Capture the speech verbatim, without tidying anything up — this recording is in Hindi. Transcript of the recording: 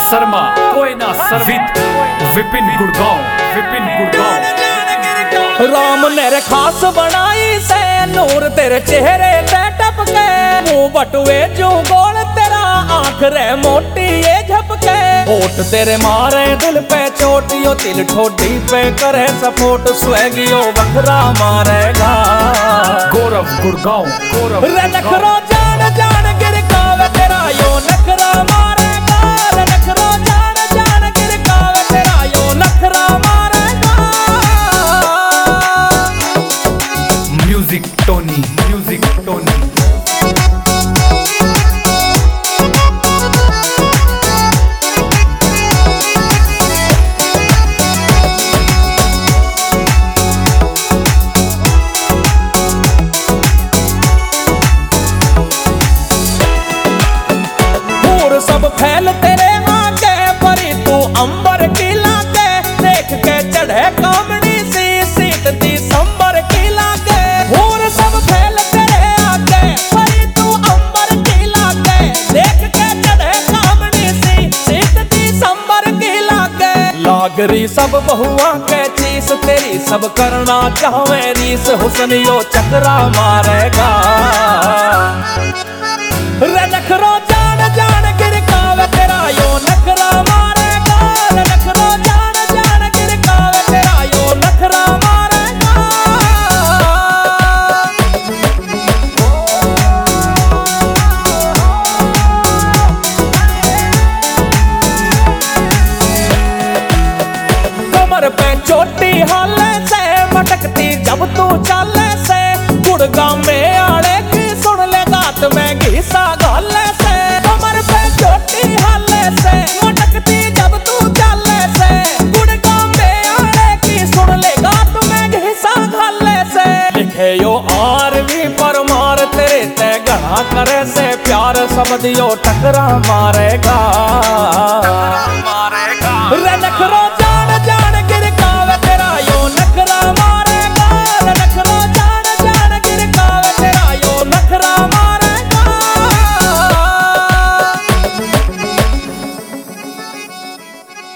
शर्मा कोई ना सर्वित विपिन गुड़गांव विपिन गुड़गांव। राम ने रे खास बनाई से नूर तेरे चेहरे पे टपके, मुंह बटुए जो गोल तेरा आंख रे मोटी ये झपके, होठ तेरे मारे दिल पे चोटियों तिल ठोडी पे करे सपोर्ट स्वेगियो बखरा मारेगा। गौरव गुड़गांव गौरव रे नखरो जान जान गिर कावे तेरा यो नखरा मारेगा, रे नखरो जान जान गिर कावे तेरा यो नखरा मारेगा। Music Tony music Tony. सब फैल तेरे आगे परी तू अंबर की लागे, देख के चढ़े कामड़ी सी सीट दिसंबर की लागे। और सब फैल तेरे आगे परी तू अंबर की लागे, देख के चढ़े कामड़ी सी सीट दिसंबर की लागे। लागरी सब बहुआ के चीज तेरी सब करना चाहे रीस, हुस्न यो चकरा मारेगा। रे नखरो जान जान गिर कावे तेरा यो नखरा मारेगा, रे नखरो जान जान गिर कावे तेरा यो नखरा मारेगा। कमर पे चोटी हाले से मटकती जब तू चाले से, गुड़गांव में आड़े की सुन ले गात में घिसा गाले से। कमर पे चोटी हाले से मटकती जब तू चाले से, गुड़गांव में आड़े की सुन ले गात में घिसा गाले से। लिखे यो आर भी परमार तेरे ते गढ़ा करे से प्यार सब दियो टकरा मारेगा। रे नखरो